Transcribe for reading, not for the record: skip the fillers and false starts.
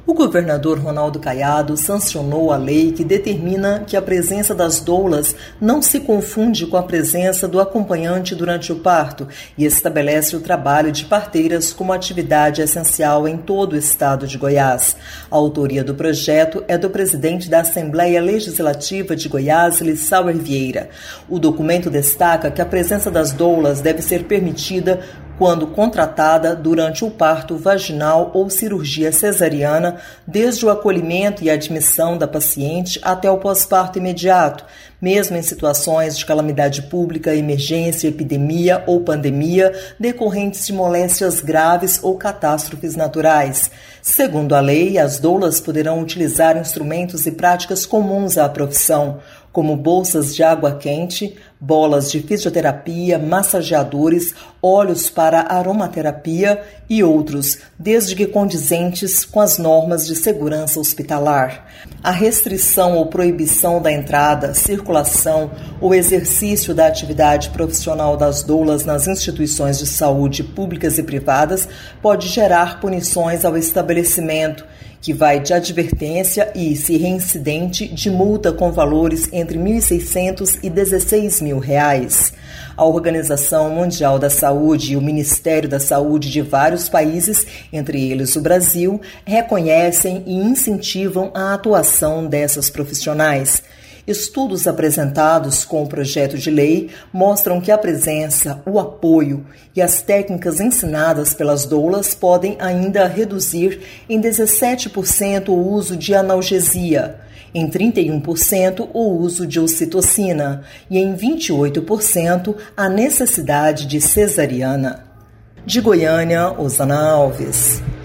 O governador Ronaldo Caiado sancionou a lei que determina que a presença das doulas não se confunde com a presença do acompanhante durante o parto e estabelece o trabalho de parteiras como atividade essencial em todo o estado de Goiás. A autoria do projeto é do presidente da Assembleia Legislativa de Goiás, Lissauer Vieira. O documento destaca que a presença das doulas deve ser permitida quando contratada durante o parto vaginal ou cirurgia cesariana, desde o acolhimento e admissão da paciente até o pós-parto imediato, mesmo em situações de calamidade pública, emergência, epidemia ou pandemia, decorrentes de moléstias graves ou catástrofes naturais. Segundo a lei, as doulas poderão utilizar instrumentos e práticas comuns à profissão, como bolsas de água quente, bolas de fisioterapia, massageadores, óleos para aromaterapia e outros, desde que condizentes com as normas de segurança hospitalar. A restrição ou proibição da entrada, circulação ou exercício da atividade profissional das doulas nas instituições de saúde públicas e privadas pode gerar punições ao estabelecimento, que vai de advertência e, se reincidente, de multa com valores entre R$ 1.600 e R$ 16.000. A Organização Mundial da Saúde e o Ministério da Saúde de vários países, entre eles o Brasil, reconhecem e incentivam a atuação dessas profissionais. Estudos apresentados com o projeto de lei mostram que a presença, o apoio e as técnicas ensinadas pelas doulas podem ainda reduzir em 17% o uso de analgesia, em 31% o uso de ocitocina e em 28% a necessidade de cesariana. De Goiânia, Osana Alves.